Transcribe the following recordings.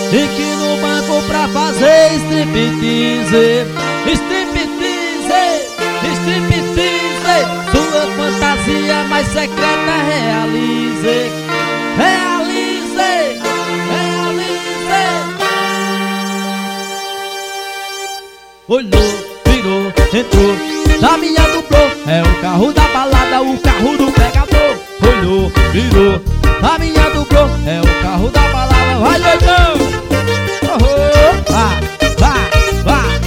Fique no banco pra fazer striptease. Striptease, striptease. Sua fantasia mais secreta realize. Realize, realize. Olhou, virou, entrou, na minha dublô. É o carro da balada, o carro do pegador. Olhou, virou, na minha dublô. É o carro da balada, vai doidão! Oh, vai, vai, vai.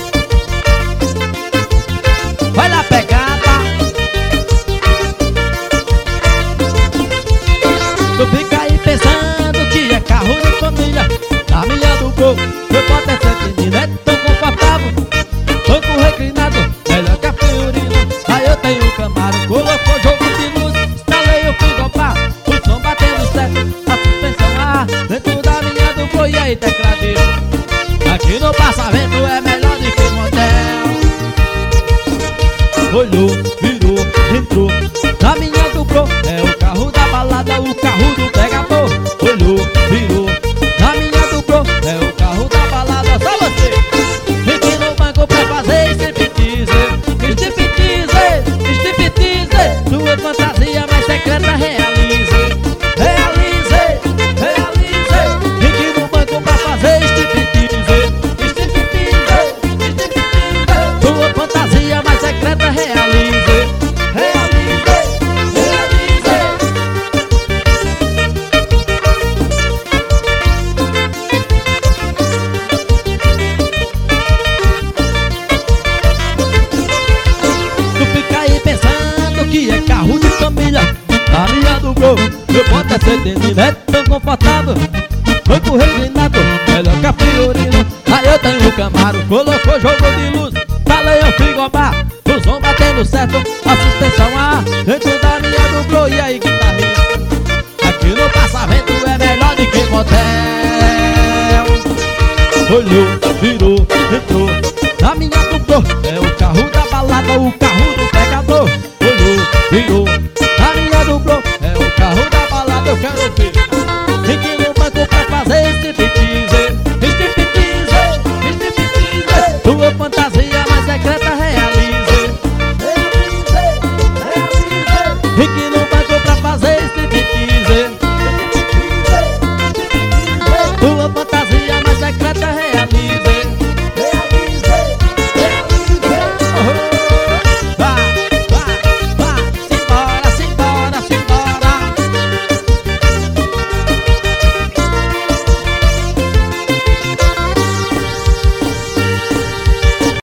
Vai na pegada. Tu fica aí pensando que é carro de família. Na minha dublô, eu posso ter sentido, é tão confortável. Banco reclinado, melhor que a Fiorino. Aí eu tenho um Camaro, colocou jogo de luz. Instalei o frigobar, o som batendo certo. A suspensão ar, dentro da minha duplo. E aí tecladeiro, aqui no passamento é melhor do que motel. Olhou, virou, entrou, na minha duplo. É o carro da balada, o carro do pegador. Olhou, virou, na minha duplo. É o carro da balada, só você. Fique no banco pra fazer striptease. Striptease, striptease. Sua fantasia mais secreta realize. Realize, realize. Fique no banco pra fazer striptease. Striptease, striptease. Sua fantasia mais secreta realize. Realize, realize. Tu fica aí pensando que é carro de família. Na minha dublô, eu boto essa denim, é tão confortável. Banco reclinado, melhor que a Fiorino. Aí eu tenho o Camaro, colocou jogo de luz. Falei o frigobar, o som batendo certo. A suspensão ar, dentro da minha dublô. E aí guitarrista, aqui no passamento é melhor do que motel. Olhou, virou, entrou, na minha dublô. É o carro da balada, o carro do pegador. Olhou, virou, na minha dublô. É o carro da balada, eu quero ver.